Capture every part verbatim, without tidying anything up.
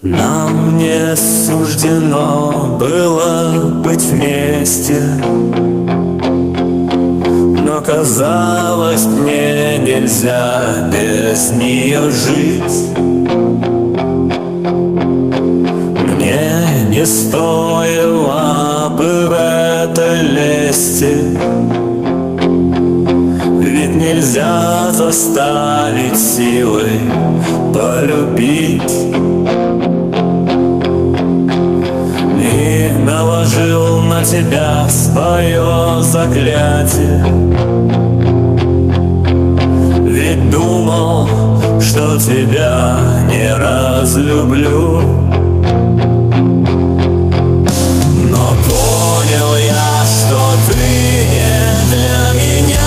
Нам не суждено было быть вместе, но казалось, мне нельзя без нее жить. Мне не стоило бы в это лезть, ведь нельзя заставить силой полюбить. И наложил на тебя свое заклятие, ведь думал, что тебя не разлюблю. Но понял я, что ты не для меня,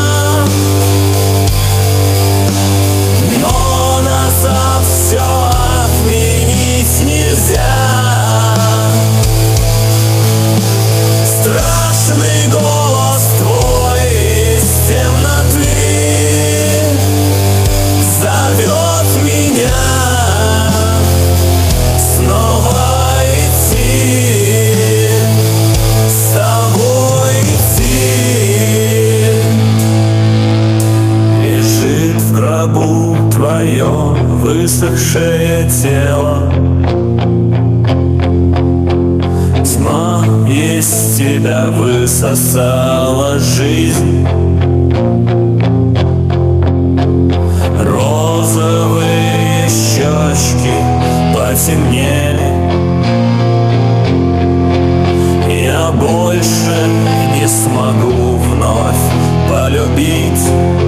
но назад все отменить нельзя. Страшный голос твой из темноты зовет меня снова идти, с тобой идти. Лежит в гробу твое высохшее тело, тьма из тебя высосала жизнь. Розовые щечки потемнели, я больше не смогу вновь полюбить.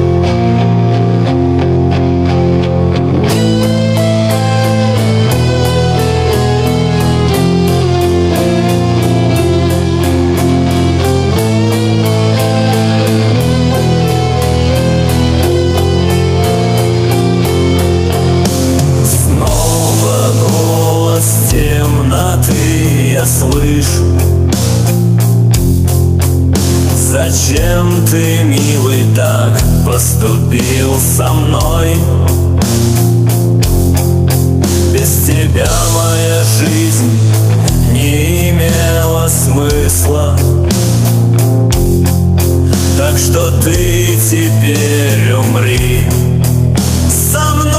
Темноты я слышу. Зачем ты, милый, так поступил со мной? Без тебя моя жизнь не имела смысла. Так что ты теперь умри со мной.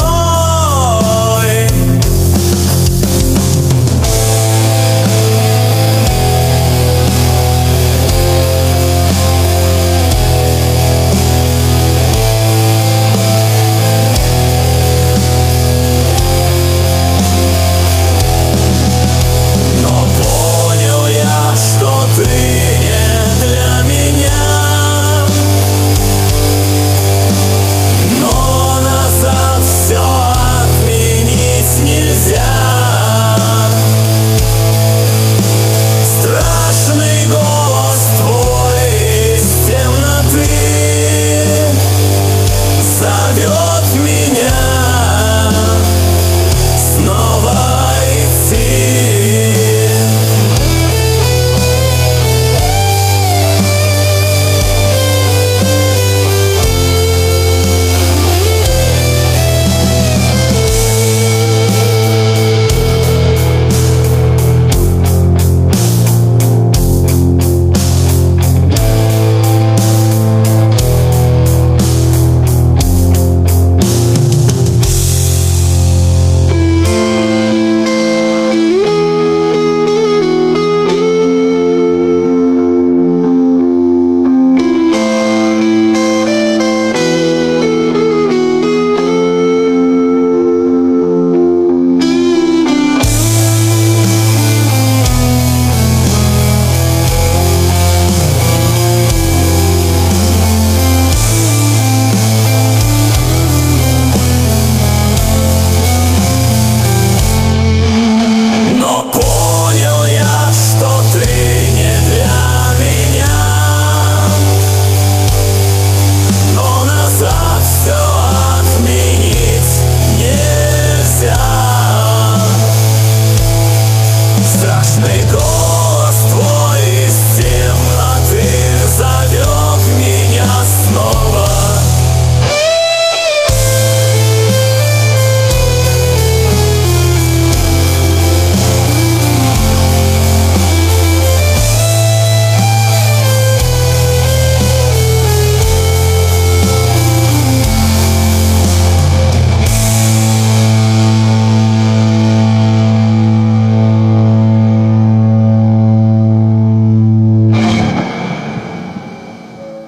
Страшный голос